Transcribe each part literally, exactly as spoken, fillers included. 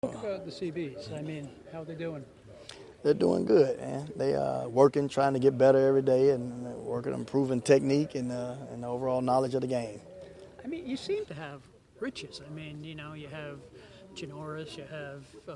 Talk about the C Bs. I mean, how they doing? They're doing good, man. They are working, trying to get better every day, and working, improving technique and uh, and the overall knowledge of the game. I mean, you seem to have riches. I mean, you know, you have Janoris, you have uh,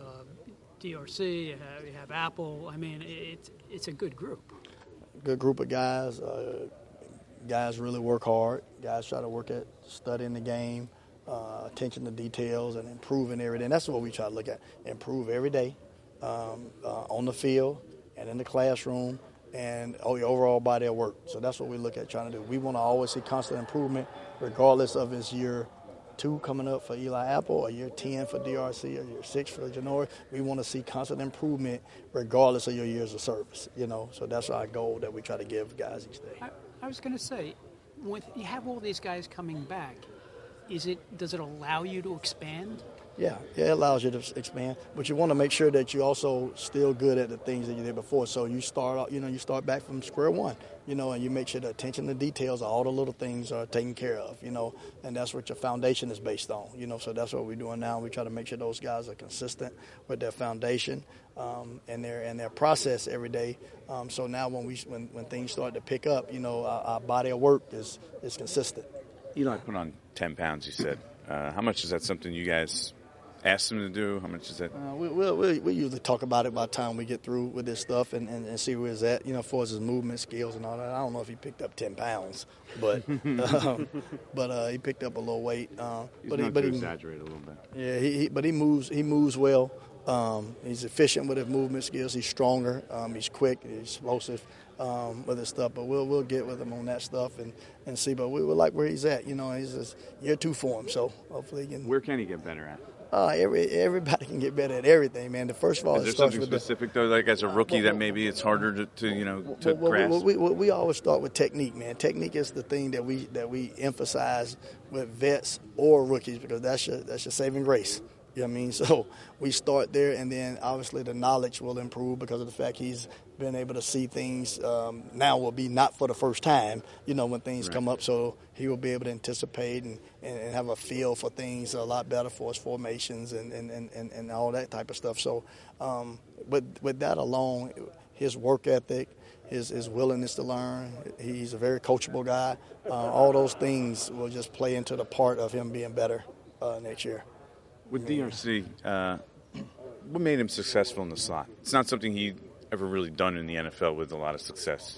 D R C, you have you have Apple. I mean, it's it's a good group. Good group of guys. Uh, guys really work hard. Guys try to work at studying the game, uh, attention to details, and improving every day. And that's what we try to look at: improve every day. Um, uh, on the field and in the classroom and oh, the overall body of work. So that's what we look at trying to do. We want to always see constant improvement regardless of his year two coming up for Eli Apple or year ten for D R C or year six for Janoris. We want to see constant improvement regardless of your years of service, you know. So that's our goal that we try to give guys each day. I, I was going to say, when you have all these guys coming back, is it does it allow you to expand? Yeah, yeah, it allows you to expand, but you want to make sure that you're also still good at the things that you did before. So you start out, you know, you start back from square one, you know, and you make sure the attention to details, all the little things are taken care of, you know, and that's what your foundation is based on, you know. So that's what we're doing now. We try to make sure those guys are consistent with their foundation um, and their and their process every day. Um, so now when we when, when things start to pick up, you know, our, our body of work is is consistent. Eli put on ten pounds. You said, uh, how much is that something you guys asked him to do? How much is that? Uh, we, we, we, we usually talk about it by the time we get through with this stuff and, and, and see where he's at, you know, as far as his movement skills and all that. I don't know if he picked up ten pounds, but um, but uh, he picked up a little weight. Uh, he's but not he, but to he, exaggerate a little bit. Yeah, he, he, but he moves he moves well. Um, he's efficient with his movement skills. He's stronger. Um, he's quick. He's explosive um, with his stuff. But we'll we'll get with him on that stuff and, and see. But we would like where he's at. You know, he's just year two for him. So hopefully he can. Where can he get better at? Uh, every everybody can get better at everything, man. The first of all, is it there starts something with specific the, though, like as a rookie, well, that maybe it's harder to, to you know to well, grasp? Well, we, we, we always start with technique, man. Technique is the thing that we that we emphasize with vets or rookies because that's your that's your saving grace. You know what I mean? So we start there, and then obviously the knowledge will improve because of the fact he's been able to see things um, now will be not for the first time, you know, when things right. come up. So he will be able to anticipate and, and, and have a feel for things a lot better for his formations and, and, and, and all that type of stuff. So um, with, with that alone, his work ethic, his, his willingness to learn, he's a very coachable guy. Uh, all those things will just play into the part of him being better uh, next year. With D R C, uh, what made him successful in the slot? It's not something he ever really done in the N F L with a lot of success.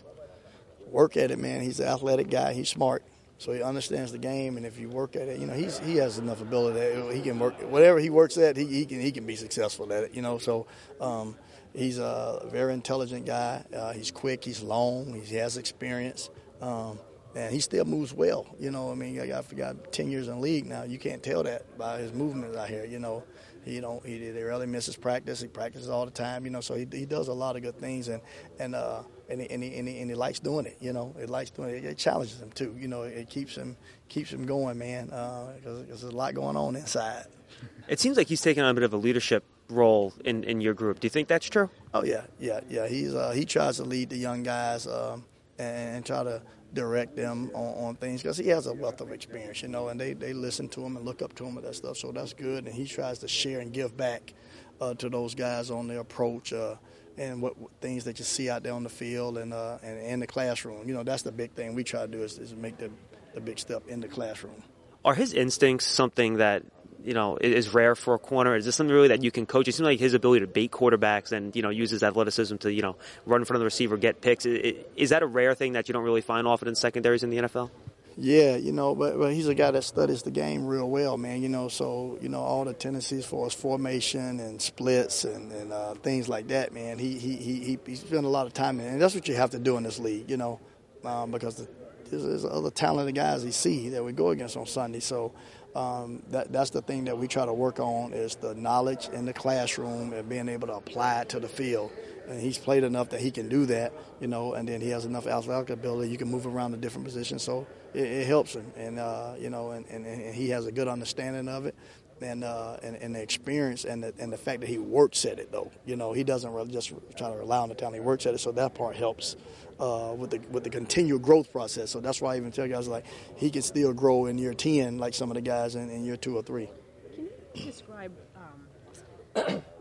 Work at it, man. He's an athletic guy. He's smart, so he understands the game. And if you work at it, you know, he's he has enough ability that he can work whatever he works at. He, he can he can be successful at it, you know. So um, he's a very intelligent guy. Uh, he's quick. He's long. He has experience. Um, And he still moves well, you know. I mean, I forgot ten years in the league now. You can't tell that by his movement out here, you know. He don't he, he rarely misses practice. He practices all the time, you know. So he he does a lot of good things, and and uh and he, and he, and he, and he likes doing it, you know. It likes doing it. It challenges him too, you know. It keeps him keeps him going, man, because uh, there's a lot going on inside. It seems like he's taking on a bit of a leadership role in, in your group. Do you think that's true? Oh yeah, yeah, yeah. He's uh, he tries to lead the young guys um, and, and try to direct them on, on things because he has a wealth of experience, you know, and they, they listen to him and look up to him and that stuff. So that's good, and he tries to share and give back uh, to those guys on their approach uh, and what, what things that you see out there on the field and uh, and in the classroom. You know, that's the big thing we try to do is, is make the the big step in the classroom. Are his instincts something that, you know, is rare for a corner? Is this something really that you can coach? It seems like his ability to bait quarterbacks and, you know, use his athleticism to, you know, run in front of the receiver, get picks. Is that a rare thing that you don't really find often in secondaries in the N F L? Yeah, you know, but, but he's a guy that studies the game real well, man, you know, so, you know, all the tendencies for his formation and splits and, and uh, things like that, man, he, he, he, he spent a lot of time in it. And that's what you have to do in this league, you know, um, because the, there's, there's other talented guys you see that we go against on Sunday, so Um, that, that's the thing that we try to work on is the knowledge in the classroom and being able to apply it to the field. And he's played enough that he can do that, you know, and then he has enough athletic ability. You can move around to different positions, so it, it helps him. And, uh, you know, and, and, and he has a good understanding of it. And, uh, and and the experience and the, and the fact that he works at it, though. You know, he doesn't really just try to rely on the talent. He works at it, so that part helps uh, with the with the continual growth process. So that's why I even tell guys, like, he can still grow in year ten like some of the guys in, in year two or three. Can you describe um,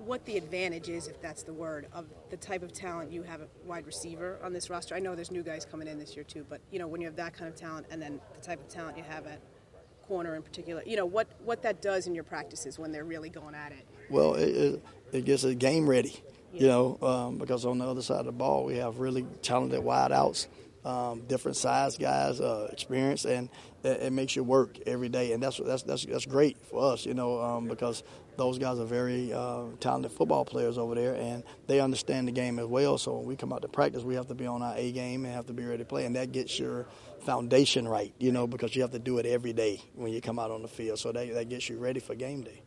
what the advantage is, if that's the word, of the type of talent you have at wide receiver on this roster. I know there's new guys coming in this year too, but you know, when you have that kind of talent and then the type of talent you have at corner in particular, you know, what, what that does in your practices when they're really going at it. Well, it, it, it gets a game ready, yeah. you know, um, because on the other side of the ball we have really talented wide outs. Um, different size guys, uh, experience, and it, it makes you work every day, and that's that's that's that's great for us, you know, um, because those guys are very uh, talented football players over there, and they understand the game as well. So when we come out to practice, we have to be on our A game and have to be ready to play, and that gets your foundation right, you know, because you have to do it every day when you come out on the field. So that that gets you ready for game day.